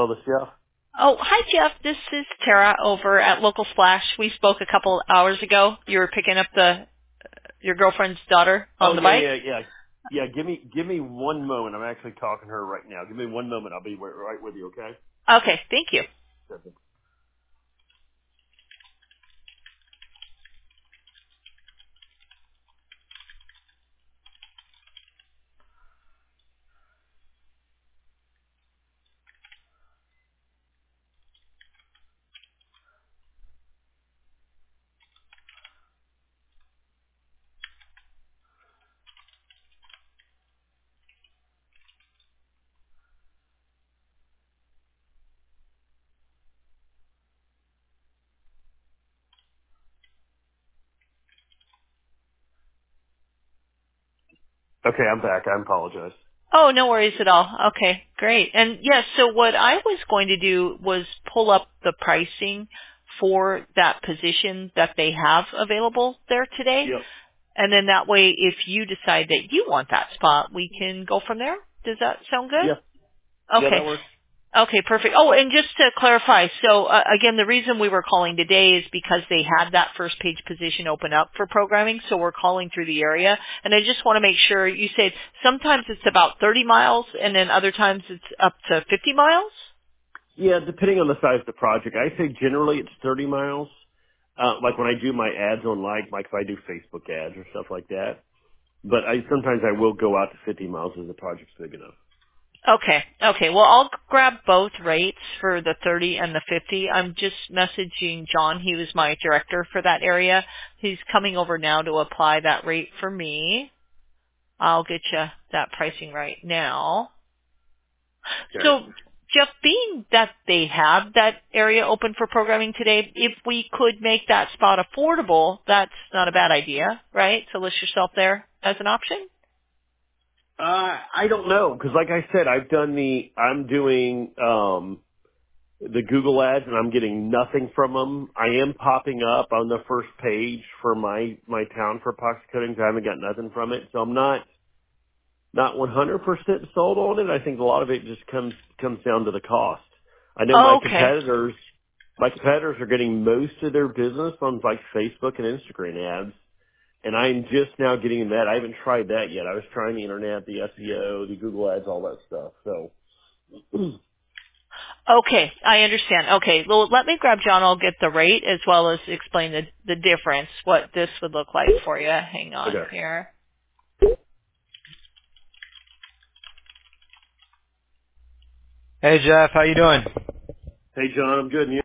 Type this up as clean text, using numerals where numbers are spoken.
Hello, this is Jeff. Oh, hi, Jeff. This is Tara over at Local Splash. We spoke a couple hours ago. You were picking up your girlfriend's daughter Oh, on the yeah, bike? yeah, yeah. Yeah, give me one moment. I'm actually talking to her right now. Give me one moment. I'll be right with you, okay? Okay, thank you. Okay, I'm back. I apologize. Oh, no worries at all. Okay, great. And yes, so what I was going to do was pull up the pricing for that position that they have available there today. Yep. And then that way, if you decide that you want that spot, we can go from there. Does that sound good? Yeah. Yeah, Okay. that works. Okay, perfect. Oh, and just to clarify, so again, the reason we were calling today is because they had that first page position open up for programming, so we're calling through the area. And I just want to make sure, you said sometimes it's about 30 miles and then other times it's up to 50 miles? Yeah, depending on the size of the project. I say generally it's 30 miles. Like when I do my ads on like if I do Facebook ads or stuff like that. But sometimes I will go out to 50 miles if the project's big enough. Okay. Okay. Well, I'll grab both rates for the 30 and the 50. I'm just messaging John. He was my director for that area. He's coming over now to apply that rate for me. I'll get you that pricing right now. Okay. So, Jeff, being that they have that area open for programming today, if we could make that spot affordable, that's not a bad idea, right? To list yourself there as an option? I don't know, because like I said, I'm doing, the Google ads and I'm getting nothing from them. I am popping up on the first page for my town for epoxy coatings. I haven't got nothing from it. So I'm not 100% sold on it. I think a lot of it just comes down to the cost. I know Okay. my competitors are getting most of their business on like Facebook and Instagram ads. And I'm just now getting that. I haven't tried that yet. I was trying the internet, the SEO, the Google ads, all that stuff. So Okay, I understand. Okay, well, let me grab John. I'll get the rate as well as explain the difference, what this would look like for you. Hang on okay. here. Hey Jeff, how you doing? Hey John, I'm good. And you?